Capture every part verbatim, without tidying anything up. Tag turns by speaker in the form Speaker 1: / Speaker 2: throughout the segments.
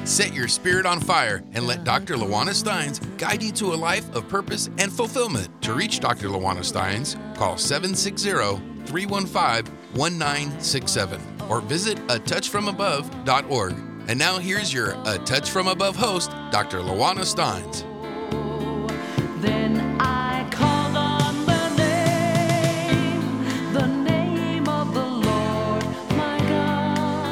Speaker 1: Set your spirit on fire and let Doctor Lawana Steins guide you to a life of purpose and fulfillment. To reach Doctor Lawana Steins, call seven six zero, three one five, one nine six seven or visit a touch from above dot org. And now here's your A Touch From Above host, Doctor Lawana Steins.
Speaker 2: Then I called on the name, the name of the Lord, my God.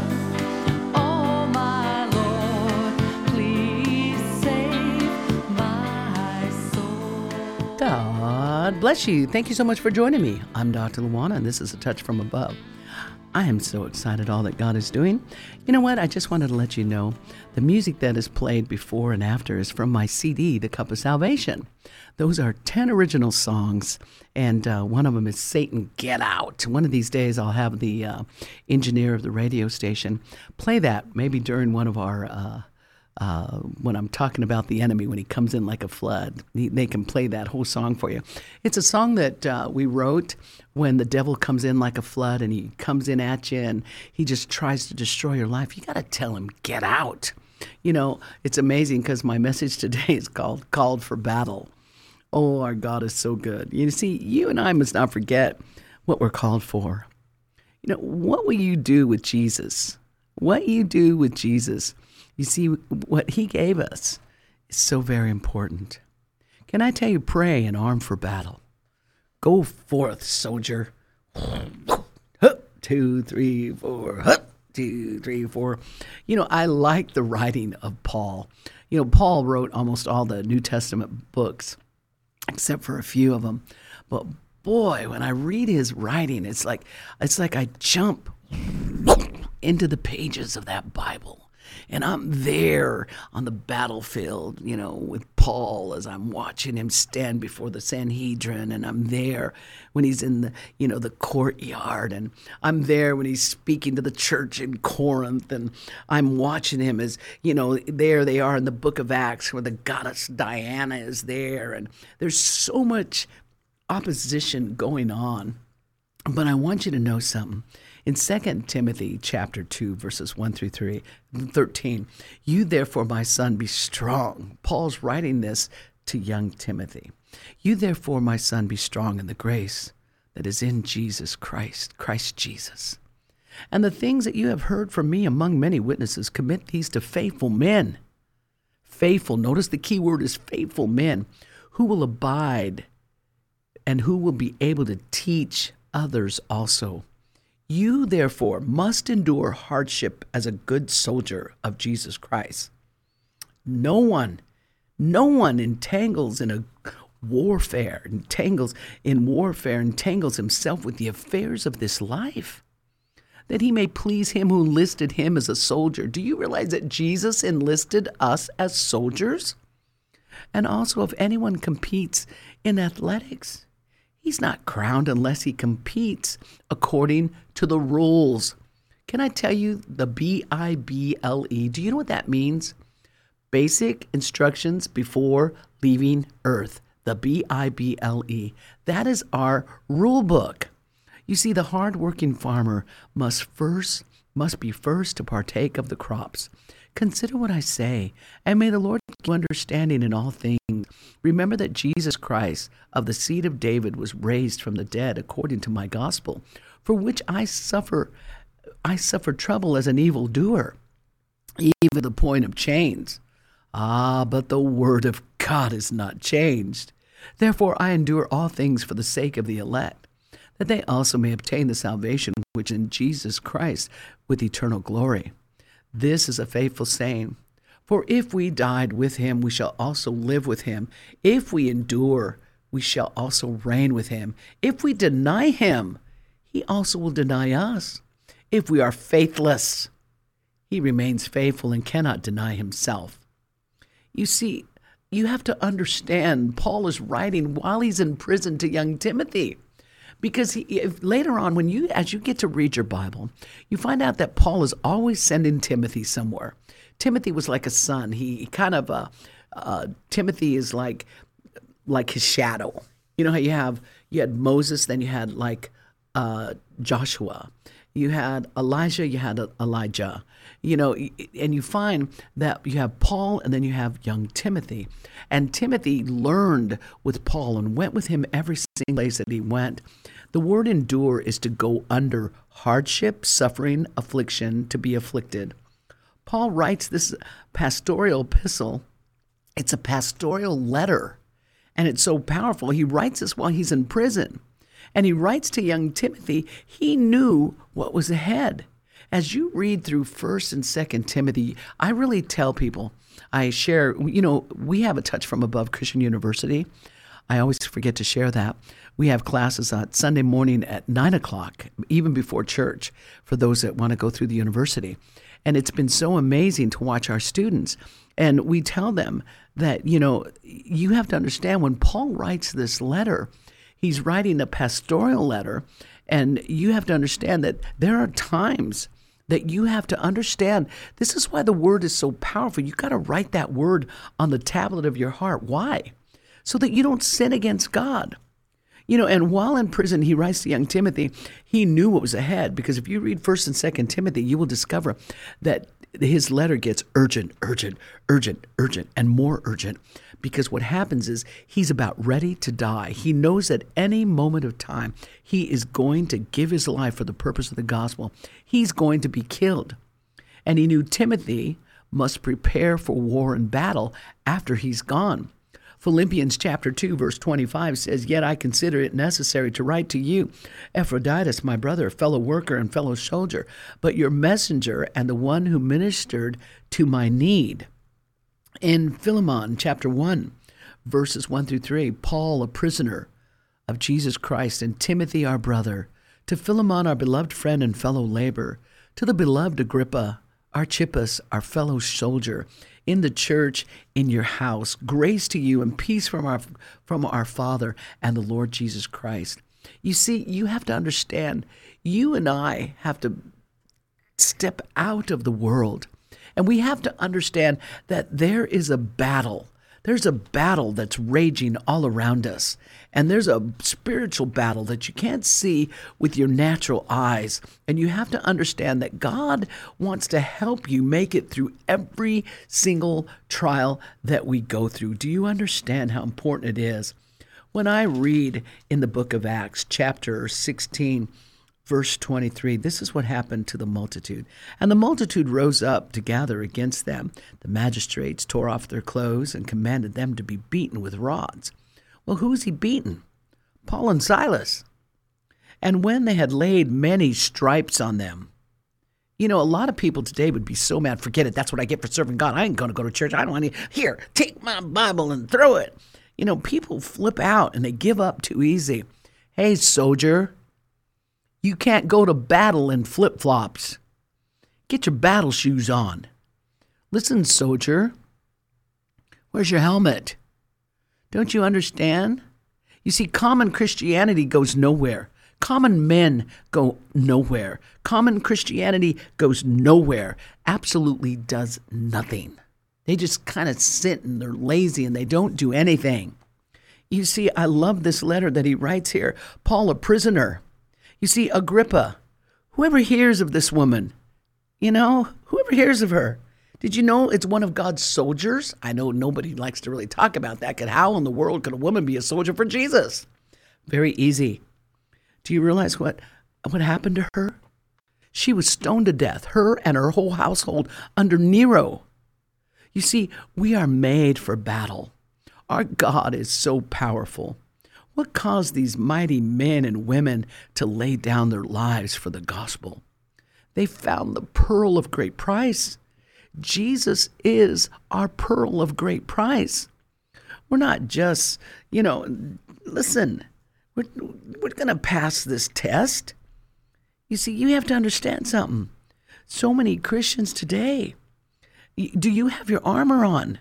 Speaker 2: Oh, my Lord, please save my soul.
Speaker 3: God bless you. Thank you so much for joining me. I'm Doctor Lawana, and this is A Touch From Above. I am so excited all that God is doing. You know what? I just wanted to let you know the music that is played before and after is from my C D, The Cup of Salvation. Those are ten original songs, and uh, one of them is Satan, Get Out. One of these days I'll have the uh, engineer of the radio station play that maybe during one of our uh, Uh, when I'm talking about the enemy, when he comes in like a flood, he, they can play that whole song for you. It's a song that uh, we wrote when the devil comes in like a flood and he comes in at you and he just tries to destroy your life. You got to tell him, get out. You know, it's amazing because my message today is called Called for Battle. Oh, our God is so good. You see, you and I must not forget what we're called for. You know, what will you do with Jesus? What you do with Jesus? You see, what he gave us is so very important. Can I tell you, pray and arm for battle. Go forth, soldier. Hup, two, three, four. Hup, two, three, four. You know, I like the writing of Paul. You know, Paul wrote almost all the New Testament books, except for a few of them. But boy, when I read his writing, it's like it's like I jump into the pages of that Bible. And I'm there on the battlefield, you know, with Paul as I'm watching him stand before the Sanhedrin. And I'm there when he's in the, you know, the courtyard. And I'm there when he's speaking to the church in Corinth. And I'm watching him as, you know, there they are in the book of Acts where the goddess Diana is there. And there's so much opposition going on. But I want you to know something. In Second Timothy chapter two, verses one through three, thirteen, you therefore, my son, be strong. Paul's writing this to young Timothy. You therefore, my son, be strong in the grace that is in Jesus Christ, Christ Jesus. And the things that you have heard from me among many witnesses, commit these to faithful men. Faithful, notice the key word is faithful men, who will abide and who will be able to teach others also. You, therefore, must endure hardship as a good soldier of Jesus Christ. No one, no one entangles in a warfare, entangles in warfare, entangles himself with the affairs of this life, that he may please him who enlisted him as a soldier. Do you realize that Jesus enlisted us as soldiers? And also, if anyone competes in athletics, he's not crowned unless he competes according to the rules. Can I tell you the B I B L E? Do you know what that means? Basic instructions before leaving Earth. The B I B L E. That is our rule book. You see, the hardworking farmer must first must be first to partake of the crops. Consider what I say, and may the Lord give you understanding in all things. Remember that Jesus Christ of the seed of David was raised from the dead according to my gospel, for which I suffer I suffer trouble as an evildoer, even to the point of chains. Ah, but the word of God is not changed. Therefore I endure all things for the sake of the elect, that they also may obtain the salvation which is in Jesus Christ with eternal glory. This is a faithful saying. For if we died with him, we shall also live with him. If we endure, we shall also reign with him. If we deny him, he also will deny us. If we are faithless, he remains faithful and cannot deny himself. You see, you have to understand Paul is writing while he's in prison to young Timothy. Because he, if, later on, when you, as you get to read your Bible, you find out that Paul is always sending Timothy somewhere. Timothy was like a son. He, he kind of, uh, uh, Timothy is like, like his shadow. You know how you have, you had Moses, then you had like uh, Joshua. you had Elijah, you had Elijah. You know, and you find that you have Paul and then you have young Timothy. And Timothy learned with Paul and went with him every single place that he went. The word endure is to go under hardship, suffering, affliction, to be afflicted. Paul writes this pastoral epistle. It's a pastoral letter, and it's so powerful. He writes this while he's in prison, and he writes to young Timothy. He knew what was ahead. As you read through First and Second Timothy, I really tell people, I share, you know, we have a Touch from Above Christian University. I always forget to share that. We have classes on Sunday morning at nine o'clock, even before church, for those that want to go through the university. And it's been so amazing to watch our students. And we tell them that, you know, you have to understand when Paul writes this letter, he's writing a pastoral letter, and you have to understand that there are times that you have to understand. This is why the word is so powerful. You got to write that word on the tablet of your heart. Why? So that you don't sin against God. You know, and while in prison, he writes to young Timothy, he knew what was ahead, because if you read First and Second Timothy, you will discover that his letter gets urgent, urgent, urgent, urgent, and more urgent, because what happens is he's about ready to die. He knows at any moment of time he is going to give his life for the purpose of the gospel. He's going to be killed. And he knew Timothy must prepare for war and battle after he's gone. Philippians chapter two, verse twenty-five says, "Yet I consider it necessary to write to you, Epaphroditus, my brother, fellow worker and fellow soldier, but your messenger and the one who ministered to my need." In Philemon chapter one, verses one through three, Paul, a prisoner of Jesus Christ, and Timothy, our brother, to Philemon, our beloved friend and fellow laborer, to the beloved Agrippa, Archippus, our fellow soldier, in the church, in your house, grace to you and peace from our from our Father and the Lord Jesus Christ. You see, you have to understand, you and I have to step out of the world, and we have to understand that there is a battle. There's a battle that's raging all around us, and there's a spiritual battle that you can't see with your natural eyes, and you have to understand that God wants to help you make it through every single trial that we go through. Do you understand how important it is? When I read in the book of Acts, chapter sixteen, verse twenty-three, this is what happened to the multitude. "And the multitude rose up to gather against them. The magistrates tore off their clothes and commanded them to be beaten with rods." Well, who's he beaten? Paul and Silas. "And when they had laid many stripes on them." You know, a lot of people today would be so mad, forget it, that's what I get for serving God. I ain't going to go to church. I don't want to, here, take my Bible and throw it. You know, people flip out and they give up too easy. Hey, soldier, you can't go to battle in flip-flops. Get your battle shoes on. Listen, soldier, where's your helmet? Don't you understand? You see, common Christianity goes nowhere. Common men go nowhere. Common Christianity goes nowhere. Absolutely does nothing. They just kind of sit and they're lazy and they don't do anything. You see, I love this letter that he writes here. Paul, a prisoner. You see, Agrippa, whoever hears of this woman, you know, whoever hears of her, did you know it's one of God's soldiers? I know nobody likes to really talk about that. Because how in the world could a woman be a soldier for Jesus? Very easy. Do you realize what, what happened to her? She was stoned to death, her and her whole household, under Nero. You see, we are made for battle. Our God is so powerful. What caused these mighty men and women to lay down their lives for the gospel? They found the pearl of great price. Jesus is our pearl of great price. We're not just, you know, listen, we're, we're going to pass this test. You see, you have to understand something. So many Christians today, do you have your armor on?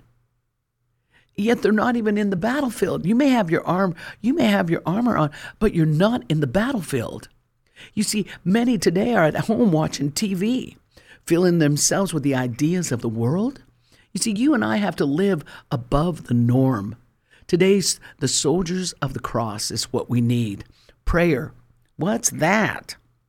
Speaker 3: Yet they're not even in the battlefield. You may have your arm, you may have your armor on, but you're not in the battlefield. You see, many today are at home watching T V, filling themselves with the ideas of the world. You see, you and I have to live above the norm. Today's the soldiers of the cross is what we need. Prayer. What's that?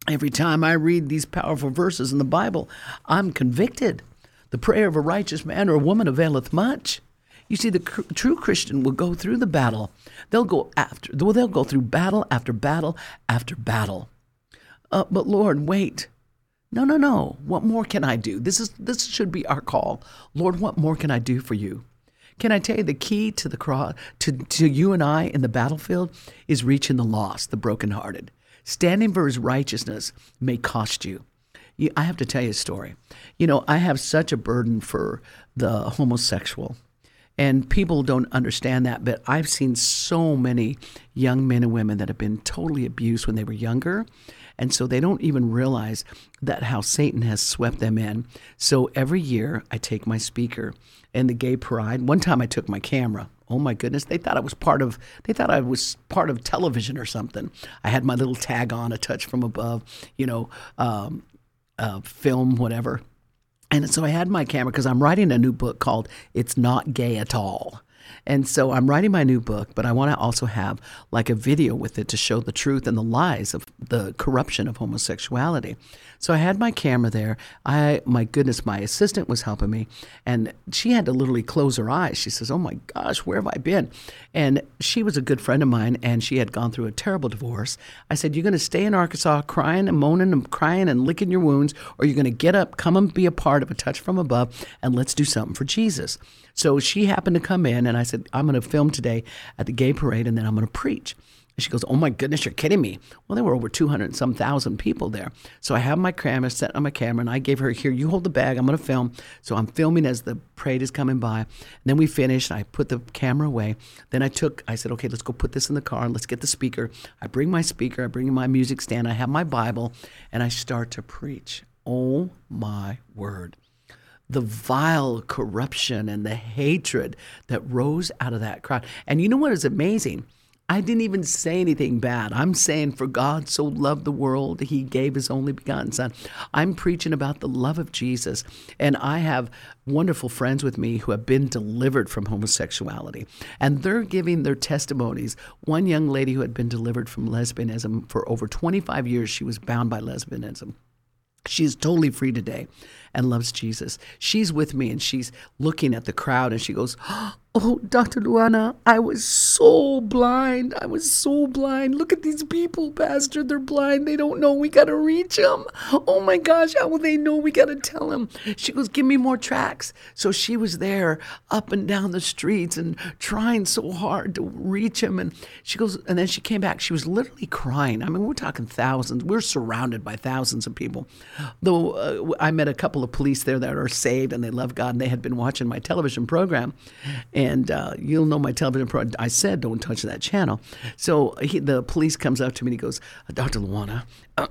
Speaker 3: Every time I read these powerful verses in the Bible, I'm convicted. The prayer of a righteous man or a woman availeth much. You see, the cr- true Christian will go through the battle. They'll go after. Well, they'll go through battle after battle after battle. Uh, but Lord, wait. No, no, no. What more can I do? This is this should be our call. Lord, what more can I do for you? Can I tell you the key to the cross, to, to you and I in the battlefield is reaching the lost, the brokenhearted. Standing for his righteousness may cost you. you. I have to tell you a story. You know, I have such a burden for the homosexual. And people don't understand that, but I've seen so many young men and women that have been totally abused when they were younger. And so they don't even realize that how Satan has swept them in. So every year I take my speaker in the gay pride. One time I took my camera. Oh my goodness, they thought I was part of, they thought I was part of television or something. I had my little tag on, a touch from above, you know, um, uh, film, whatever. And so I had my camera because I'm writing a new book called It's Not Gay at All. And so I'm writing my new book, but I want to also have like a video with it to show the truth and the lies of the corruption of homosexuality. So I had my camera there. I, my goodness, my assistant was helping me, and she had to literally close her eyes. She says, oh my gosh, where have I been? And she was a good friend of mine, and she had gone through a terrible divorce. I said, you're going to stay in Arkansas crying and moaning and crying and licking your wounds, or you're going to get up, come and be a part of A Touch from Above, and let's do something for Jesus. So she happened to come in, and I said, I'm going to film today at the gay parade, and then I'm going to preach. And she goes, oh my goodness, you're kidding me. Well, there were over two hundred and some thousand people there. So I have my camera set on my camera, and I gave her, here, you hold the bag, I'm going to film. So I'm filming as the parade is coming by. And then we finished, I put the camera away. Then I took, I said, okay, let's go put this in the car, and let's get the speaker. I bring my speaker, I bring my music stand, I have my Bible, and I start to preach. Oh my word. The vile corruption and the hatred that rose out of that crowd. And you know what is amazing? I didn't even say anything bad. I'm saying, for God so loved the world, he gave his only begotten son. I'm preaching about the love of Jesus. And I have wonderful friends with me who have been delivered from homosexuality. And they're giving their testimonies. One young lady who had been delivered from lesbianism for over twenty-five years, she was bound by lesbianism. She's totally free today and loves Jesus. She's with me, and she's looking at the crowd, and she goes, oh, Doctor Luana, I was so blind. I was so blind. Look at these people, Pastor. They're blind. They don't know. We got to reach them. Oh, my gosh. How will they know? We got to tell them. She goes, give me more tracts. So she was there up and down the streets and trying so hard to reach him. And she goes, and then she came back. She was literally crying. I mean, we're talking thousands. We're surrounded by thousands of people. Though uh, I met a couple of police there that are saved and they love God, and they had been watching my television program. And uh, you'll know my television program. I said, don't touch that channel. So he, the police comes up to me and he goes, Doctor Luana,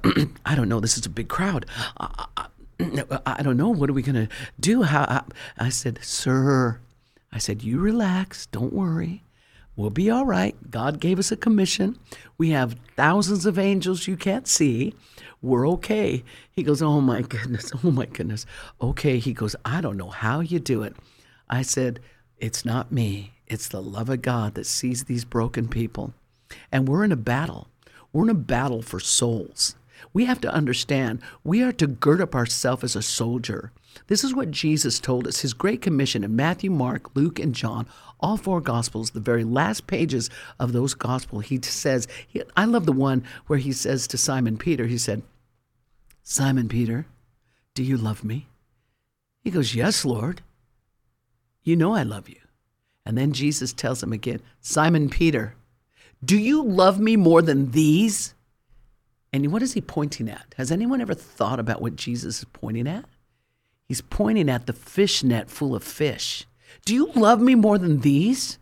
Speaker 3: I don't know. This is a big crowd. I, I, I don't know. What are we going to do? How? I, I said, sir, I said, you relax. Don't worry. We'll be all right. God gave us a commission. We have thousands of angels you can't see. We're okay. He goes, oh my goodness, oh my goodness. Okay, he goes, I don't know how you do it. I said, it's not me. It's the love of God that sees these broken people. And we're in a battle. We're in a battle for souls. We have to understand we are to gird up ourselves as a soldier. This is what Jesus told us, his great commission in Matthew, Mark, Luke, and John, all four Gospels, the very last pages of those Gospels. He says, he, I love the one where he says to Simon Peter, he said, Simon Peter, do you love me? He goes, yes, Lord. You know I love you. And then Jesus tells him again, Simon Peter, do you love me more than these? And what is he pointing at? Has anyone ever thought about what Jesus is pointing at? He's pointing at the fish net full of fish. Do you love me more than these?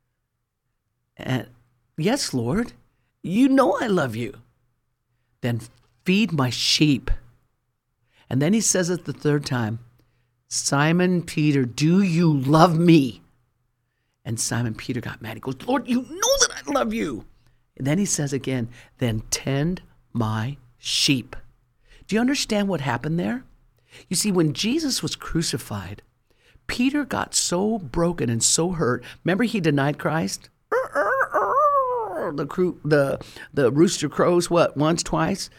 Speaker 3: And yes, Lord, you know I love you. Then feed my sheep. And then he says it the third time, Simon Peter, do you love me? And Simon Peter got mad. He goes, Lord, you know that I love you. And then he says again, then tend my sheep. Do you understand what happened there? You see, when Jesus was crucified, Peter got so broken and so hurt. Remember, he denied Christ? The, the, the rooster crows, what, once, twice?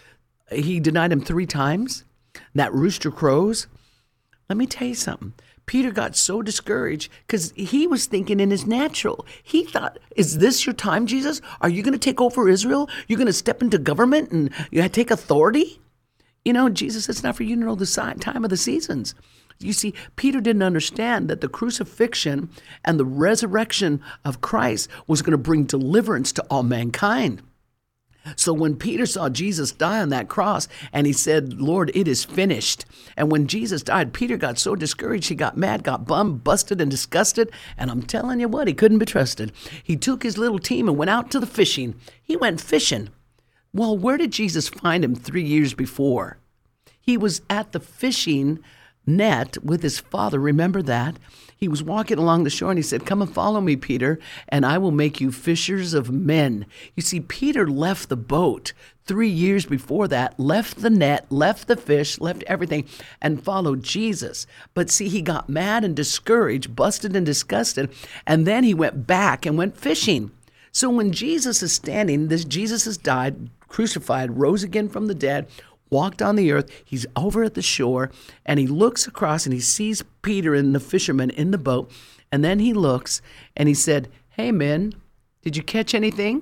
Speaker 3: he denied him three times. That rooster crows. Let me tell you something. Peter got so discouraged because he was thinking in his natural. He thought, is this your time, Jesus? Are you going to take over Israel? You're going to step into government and you take authority? You know, Jesus, it's not for you to know the time of the seasons. You see, Peter didn't understand that the crucifixion and the resurrection of Christ was going to bring deliverance to all mankind. So when Peter saw Jesus die on that cross and he said, Lord, it is finished. And when Jesus died, Peter got so discouraged, he got mad, got bummed, busted, and disgusted. And I'm telling you what, he couldn't be trusted. He took his little team and went out to the fishing. He went fishing. Well, where did Jesus find him three years before? He was at the fishing net with his father. Remember that? He was walking along the shore and he said, come and follow me, Peter, and I will make you fishers of men. You see, Peter left the boat three years before that, left the net, left the fish, left everything, and followed Jesus. But see, he got mad and discouraged, busted and disgusted, and then he went back and went fishing. So when Jesus is standing, this Jesus has died, crucified, rose again from the dead, walked on the earth, he's over at the shore, and he looks across and he sees Peter and the fishermen in the boat, and then he looks and he said, hey men, did you catch anything?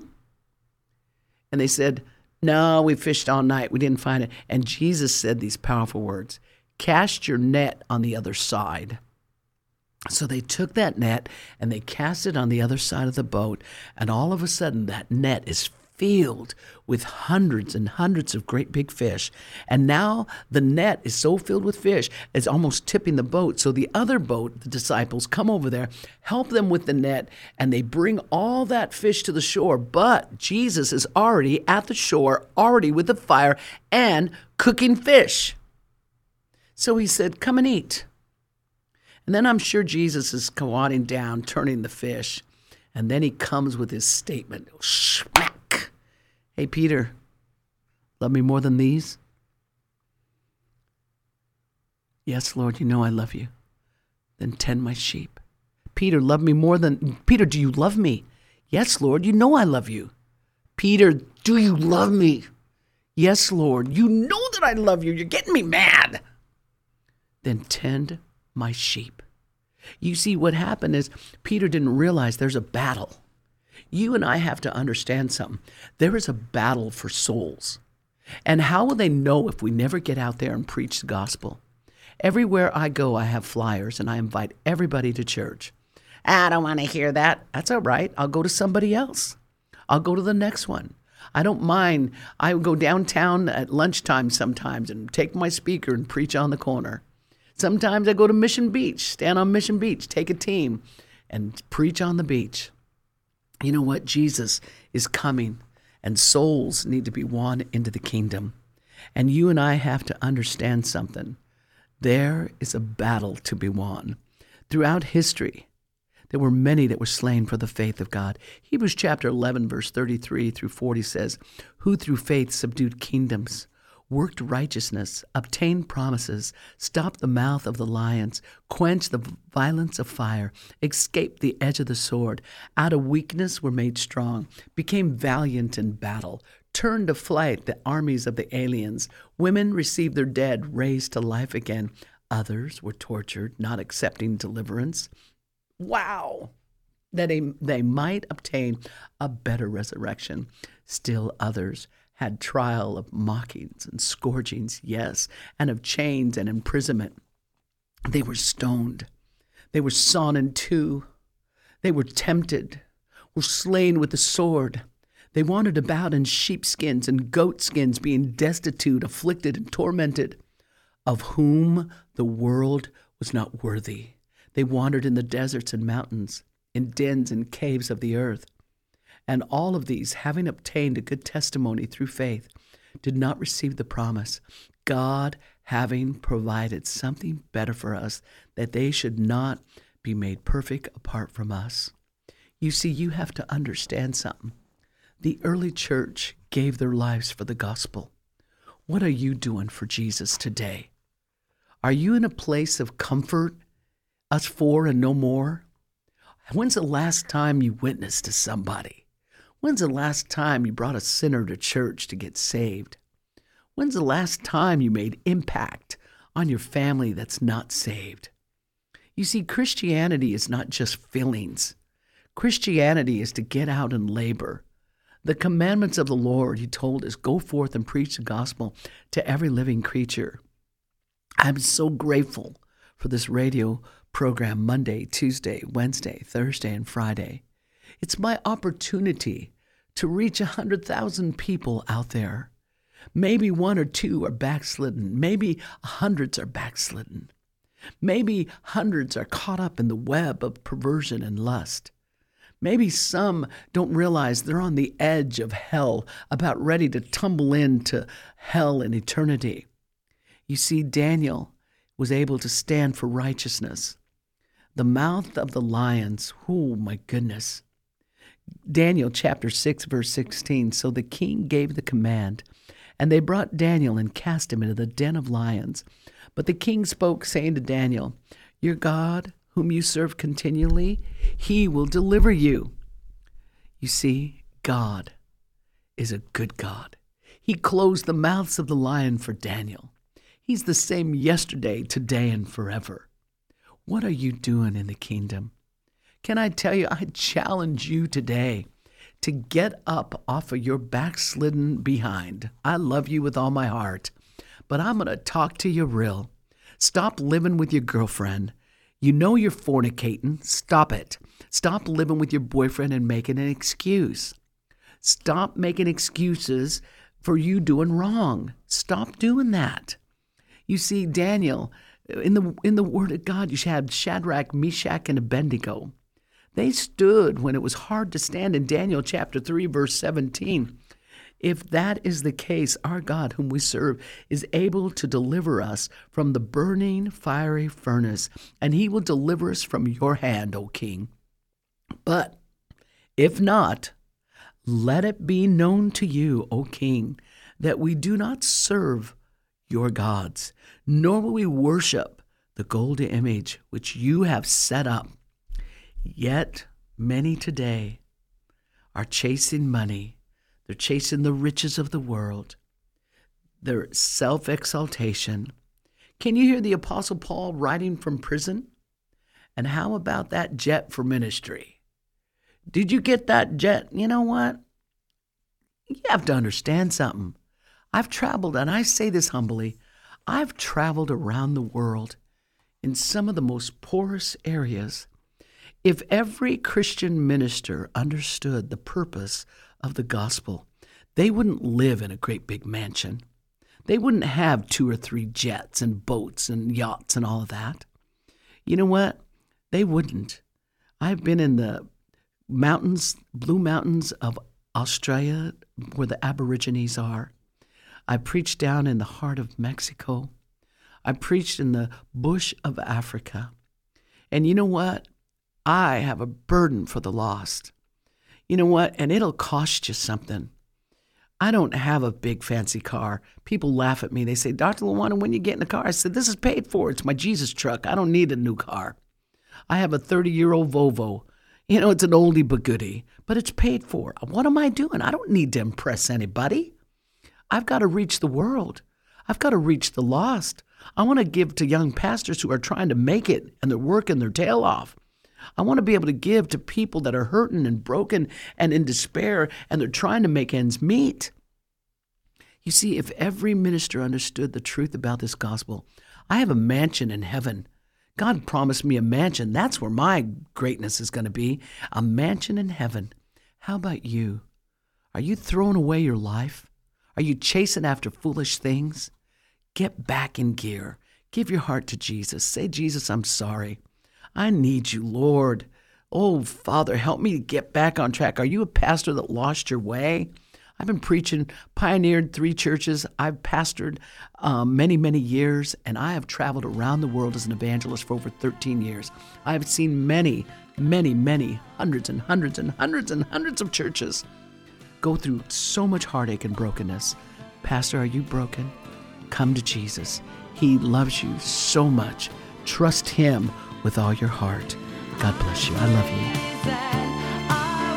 Speaker 3: And they said, no, we fished all night, we didn't find it. And Jesus said these powerful words, cast your net on the other side. So they took that net and they cast it on the other side of the boat, and all of a sudden that net is filled with hundreds and hundreds of great big fish. And now the net is so filled with fish, it's almost tipping the boat. So the other boat, the disciples, come over there, help them with the net, and they bring all that fish to the shore. But Jesus is already at the shore, already with the fire and cooking fish. So he said, come and eat. And then I'm sure Jesus is squatting down, turning the fish. And then he comes with his statement, smack. Hey, Peter, love me more than these? Yes, Lord, you know I love you. Then tend my sheep. Peter, love me more than... Peter, do you love me? Yes, Lord, you know I love you. Peter, do you love me? Yes, Lord, you know that I love you. You're getting me mad. Then tend my sheep. You see, what happened is Peter didn't realize there's a battle. You and I have to understand something. There is a battle for souls. And how will they know if we never get out there and preach the gospel? Everywhere I go, I have flyers, and I invite everybody to church. I don't want to hear that. That's all right. I'll go to somebody else. I'll go to the next one. I don't mind. I go downtown at lunchtime sometimes and take my speaker and preach on the corner. Sometimes I go to Mission Beach, stand on Mission Beach, take a team, and preach on the beach. You know what? Jesus is coming, and souls need to be won into the kingdom. And you and I have to understand something. There is a battle to be won. Throughout history, there were many that were slain for the faith of God. Hebrews chapter eleven, verse thirty-three through forty says, who through faith subdued kingdoms, worked righteousness, obtained promises, stopped the mouth of the lions, quenched the violence of fire, escaped the edge of the sword, out of weakness were made strong, became valiant in battle, turned to flight the armies of the aliens. Women received their dead raised to life again. Others were tortured, not accepting deliverance. Wow! That they, they might obtain a better resurrection. Still others had trial of mockings and scourgings, yes, and of chains and imprisonment. They were stoned. They were sawn in two. They were tempted, were slain with the sword. They wandered about in sheepskins and goatskins, being destitute, afflicted, and tormented, of whom the world was not worthy. They wandered in the deserts and mountains, in dens and caves of the earth. And all of these, having obtained a good testimony through faith, did not receive the promise, God having provided something better for us, that they should not be made perfect apart from us. You see, you have to understand something. The early church gave their lives for the gospel. What are you doing for Jesus today? Are you in a place of comfort, us four and no more? When's the last time you witnessed to somebody? When's the last time you brought a sinner to church to get saved? When's the last time you made impact on your family that's not saved? You see, Christianity is not just feelings. Christianity is to get out and labor. The commandments of the Lord, he told us, go forth and preach the gospel to every living creature. I'm so grateful for this radio program Monday, Tuesday, Wednesday, Thursday, and Friday. It's my opportunity to reach one hundred thousand people out there. Maybe one or two are backslidden. Maybe hundreds are backslidden. Maybe hundreds are caught up in the web of perversion and lust. Maybe some don't realize they're on the edge of hell, about ready to tumble into hell in eternity. You see, Daniel was able to stand for righteousness. The mouth of the lions, oh my goodness. Daniel chapter six, verse sixteen, so the king gave the command, and they brought Daniel and cast him into the den of lions. But the king spoke, saying to Daniel, your God, whom you serve continually, he will deliver you. You see, God is a good God. He closed the mouths of the lion for Daniel. He's the same yesterday, today, and forever. What are you doing in the kingdom? Can I tell you, I challenge you today to get up off of your backslidden behind. I love you with all my heart, but I'm going to talk to you real. Stop living with your girlfriend. You know you're fornicating. Stop it. Stop living with your boyfriend and making an excuse. Stop making excuses for you doing wrong. Stop doing that. You see, Daniel, in the in the Word of God, you had Shadrach, Meshach, and Abednego. They stood when it was hard to stand in Daniel chapter three, verse seventeen. If that is the case, our God, whom we serve, is able to deliver us from the burning fiery furnace, and he will deliver us from your hand, O king. But if not, let it be known to you, O king, that we do not serve your gods, nor will we worship the golden image which you have set up. Yet many today are chasing money. They're chasing the riches of the world, their self-exaltation. Can you hear the Apostle Paul writing from prison? And how about that jet for ministry? Did you get that jet? You know what? You have to understand something. I've traveled, and I say this humbly, I've traveled around the world in some of the most porous areas. If every Christian minister understood the purpose of the gospel, they wouldn't live in a great big mansion. They wouldn't have two or three jets and boats and yachts and all of that. You know what? They wouldn't. I've been in the mountains, Blue Mountains of Australia, where the Aborigines are. I preached down in the heart of Mexico. I preached in the bush of Africa. And you know what? I have a burden for the lost. You know what? And it'll cost you something. I don't have a big fancy car. People laugh at me. They say, Doctor LaWanda, when you get in the car? I said, this is paid for. It's my Jesus truck. I don't need a new car. I have a thirty-year-old Volvo. You know, it's an oldie but goodie, but it's paid for. What am I doing? I don't need to impress anybody. I've got to reach the world. I've got to reach the lost. I want to give to young pastors who are trying to make it and they're working their tail off. I want to be able to give to people that are hurting and broken and in despair and they're trying to make ends meet. You see, if every minister understood the truth about this gospel, I have a mansion in heaven. God promised me a mansion. That's where my greatness is going to be, a mansion in heaven. How about you? Are you throwing away your life? Are you chasing after foolish things? Get back in gear. Give your heart to Jesus. Say, Jesus, I'm sorry. I need you, Lord. Oh, Father, help me to get back on track. Are you a pastor that lost your way? I've been preaching, pioneered three churches. I've pastored um, many, many years, and I have traveled around the world as an evangelist for over thirteen years. I have seen many, many, many, hundreds and hundreds and hundreds and hundreds of churches go through so much heartache and brokenness. Pastor, are you broken? Come to Jesus. He loves you so much. Trust him with all your heart. God bless you. I love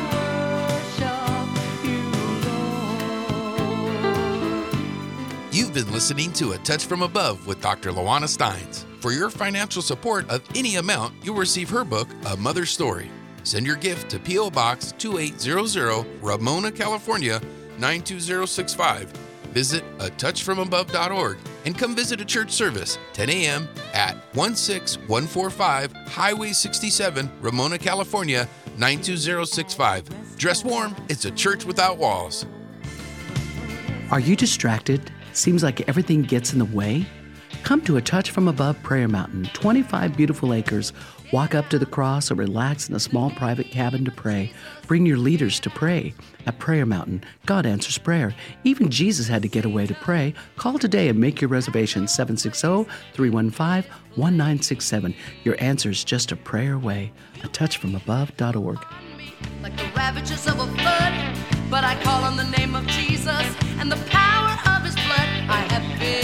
Speaker 3: you.
Speaker 1: You've been been listening to A Touch from Above with Doctor Lawana Steins. For your financial support of any amount, you'll receive her book, A Mother's Story. Send your gift to P O. Box two eight hundred, Ramona, California, nine two zero six five. Visit a touch from above dot org and come visit a church service, ten a.m. at one six one four five Highway sixty-seven, Ramona, California, nine two zero six five. Dress warm, it's a church without walls.
Speaker 3: Are you distracted? Seems like everything gets in the way? Come to A Touch from Above Prayer Mountain, twenty-five beautiful acres. Walk up to the cross or relax in a small private cabin to pray. Bring your leaders to pray. At Prayer Mountain, God answers prayer. Even Jesus had to get away to pray. Call today and make your reservation, seven six zero, three one five, one nine six seven. Your answer is just a prayer away. a touch from above dot org.
Speaker 2: Like the ravages of a flood, but I call on the name of Jesus and the power of his blood. I have been